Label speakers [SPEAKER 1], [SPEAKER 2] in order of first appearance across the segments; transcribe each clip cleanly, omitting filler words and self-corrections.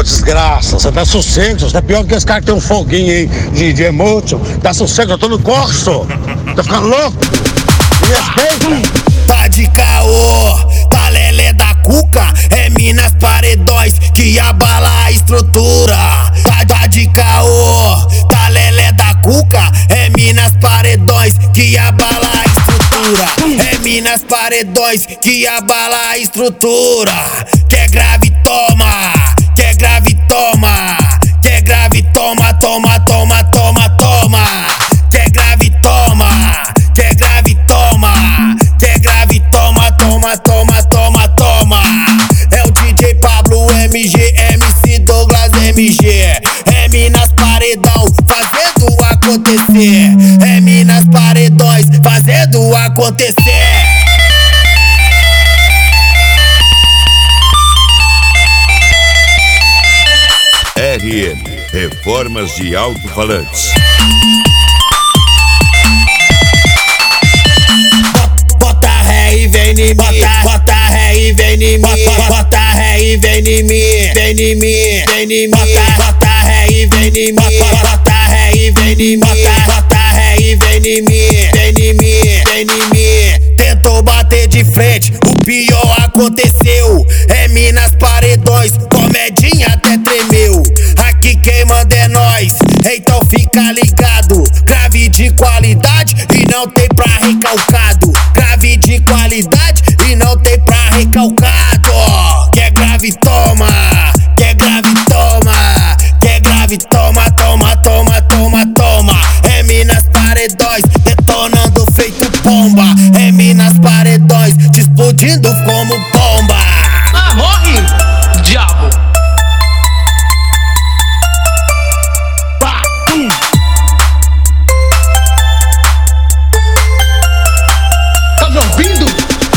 [SPEAKER 1] desgraça, você dá sossego, você é pior do que esse cara que tem um foguinho aí de emotion. Dá sossego, eu tô no corso. Tá ficando louco? Me respeita.
[SPEAKER 2] Tá de caô, tá lelé da cuca, é Minas Paredões que abala a estrutura. Tá de caô, tá lelé da cuca, é Minas Paredões que abala a estrutura. É Minas Paredões que abala a estrutura. Quer grave, toma, quer grave, toma, quer grave, toma, toma, toma, toma, toma. Quer grave, toma, quer grave, toma, quer grave, toma, toma, toma, toma, toma. É o DJ Pablo MG, MC Douglas MG. É Minas Paredão fazendo acontecer. É Minas Paredões fazendo acontecer.
[SPEAKER 3] RM Reformas de Alto-Falantes.
[SPEAKER 2] Bota ré e vem em mim, bota ré e vem em mim, bota ré e vem em mim, vem em mim, vem em mim, bota ré e vem em mim, bota ré e vem em mim, bota ré e vem em mim, vem em mim, vem em mim. Tentou bater de frente, o pior aconteceu. É Minas Paredões, comedinha até tremeu. Aqui quem manda é nós, então fica ligado. Grave de qualidade e não tem pra recalcado. Grave de qualidade e não tem pra recalcado. Quer grave, toma, quer grave, toma, quer grave, toma, toma, toma, toma, toma. É Minas Paredões detonando feito pomba. É Minas Paredões te explodindo como bomba.
[SPEAKER 4] Ah, morre, diabo! Tá me ouvindo?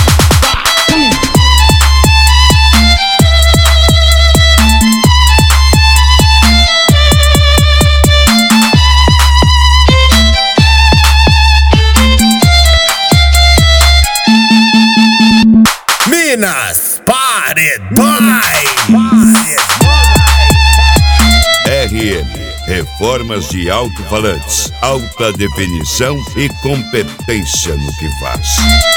[SPEAKER 2] Minas Paredões.
[SPEAKER 3] RM Reformas de Alto-Falantes. Alta definição e competência no que faz.